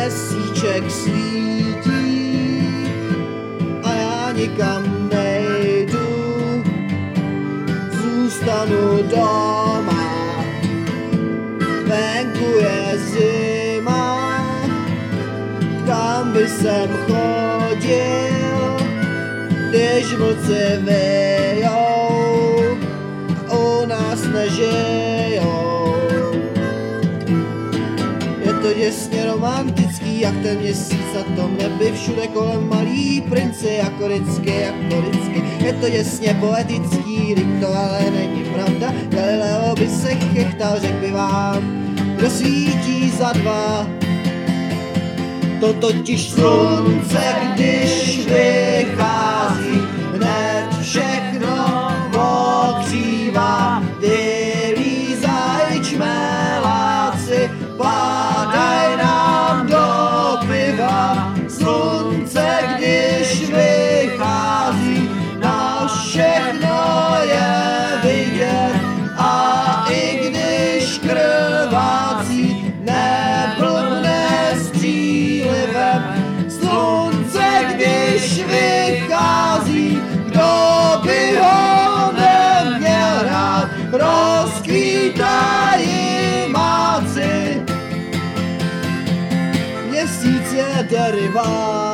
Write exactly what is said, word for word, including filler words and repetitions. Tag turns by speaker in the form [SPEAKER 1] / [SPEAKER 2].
[SPEAKER 1] Měsíček svítí a já nikam nejdu, zůstanu doma. Venku je zima, kam by jsem chodil, když vlci vyjou, u nás nežijou. Je to děsně romantický, jak ten měsíc na tom nebi, všude kolem malý princi, jako vždycky, jako vždycky. Je to děsně poetický, vždyť to ale není pravda, Galileo by se chechtal, řekl by vám, kdo svítí za dva. To totiž slunce, když vychází, hned všechno pokřívá. Vylízají čmeláci, pádaj nám do piva. Slunce, když vychází, na všechno je vidět. A i když krvácí, neblbne s přílivem. Slunce, když vychází, kdo by ho neměl rád, rozkvítají máci. Měsíc je derivát